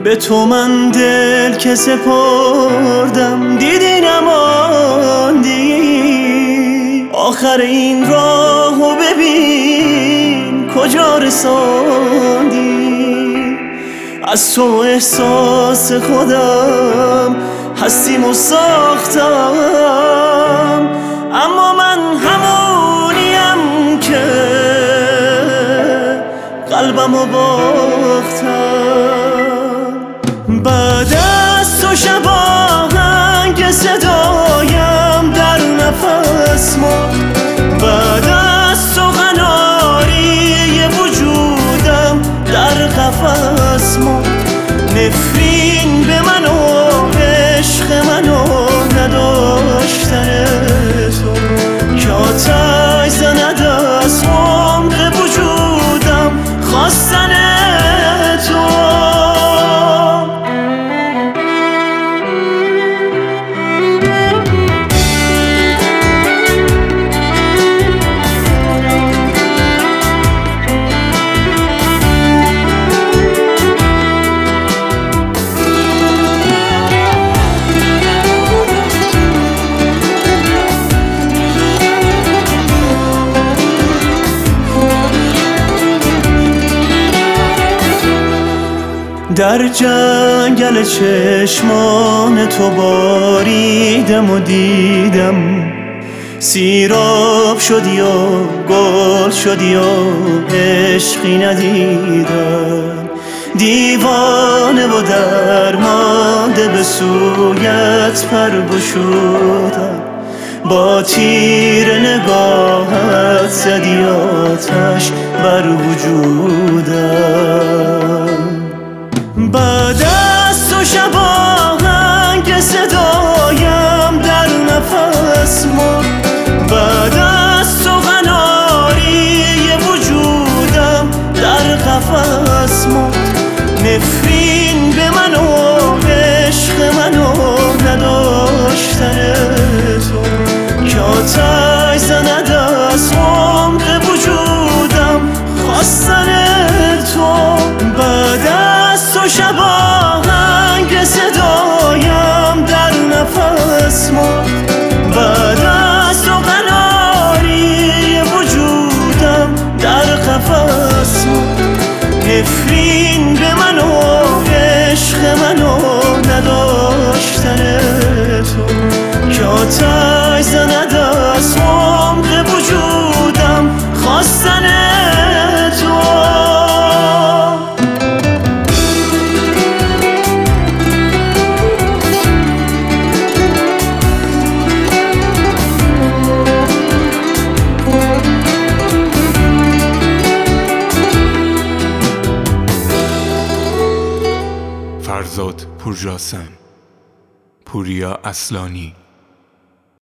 به تو من دل که سپردم، دیدی نماندی. آخر این راهو ببین کجا رساندی. از تو احساس خودم هستیمو ساختم، اما من همونیم که قلبمو باختم. بعد از تو شب آهنگ صدایم در نفس مرد، بعد از تو قناری وجودم در قفس مرد. نفرین به من و عشق من و نداشتن تو که آتش زند از عمق وجودم خواستن تو. در جنگل چشمان تو باریدم و دیدم، سیراب شدی و گل شدی و عشقی ندیدم. دیوانه و درمانده به سویت پر گشودم، با تیر نگاهت زدی آتش بر وجودم. بعد از تو شب آهنگ صدایم در نفس مرد، بعد از تو قناری وجودم در قفس مرد. نفرین به من و عشق من و نداشتن تو که آتش زند از عمق وجودم خواستن تو. بعد از تو شب آهنگ صدایم در نفس مرد، بعد از تو قناری وجودم در قفس مرد. نفرین به من و عشق من و نداشتن تو که آتش زند از عمق وجودم خواستن تو. فرزاد پورجاسم، پوریا اصلانی.